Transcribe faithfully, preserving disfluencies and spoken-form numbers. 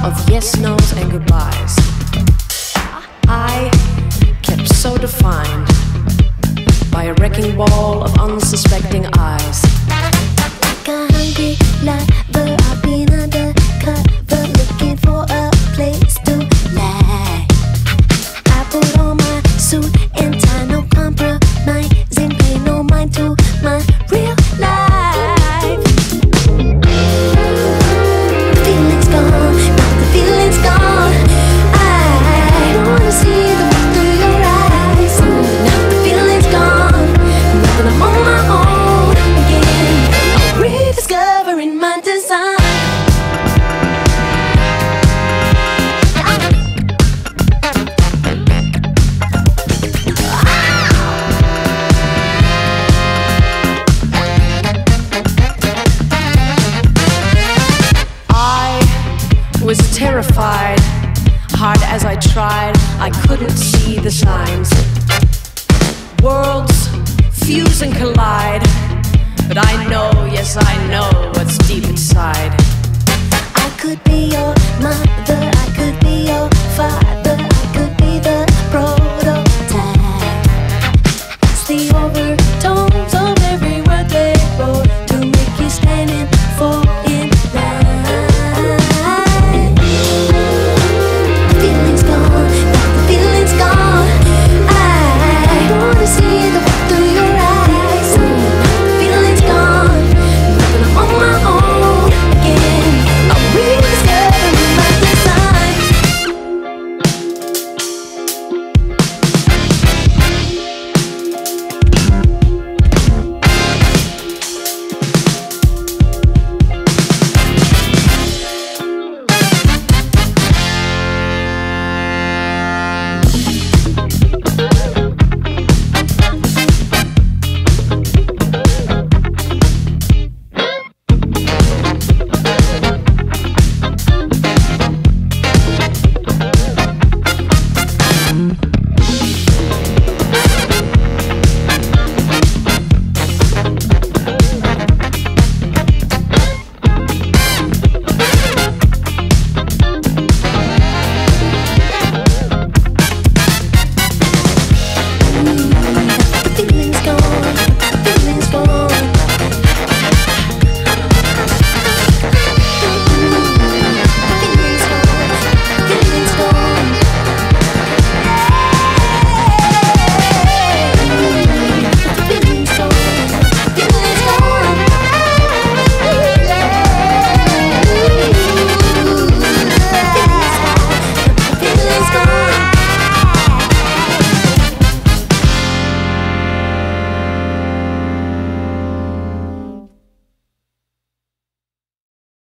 of yes, no's, and goodbyes. I kept so defined by a wrecking ball of unsuspecting eyes. Like a hungry lover, I've been undercover, looking for a place to lie. I put on my suit and tie, no compromising, pay no mind to my real life. The feeling's gone, now the feeling's gone. I don't wanna see the look through your eyes. Now the feeling's gone, now that I'm on my own again, I'm rediscovering my design. Was terrified, hard as I tried, I couldn't see the signs. Worlds fuse and collide, but I know, yes I know what's deep inside. I could be your mother, I could be your father.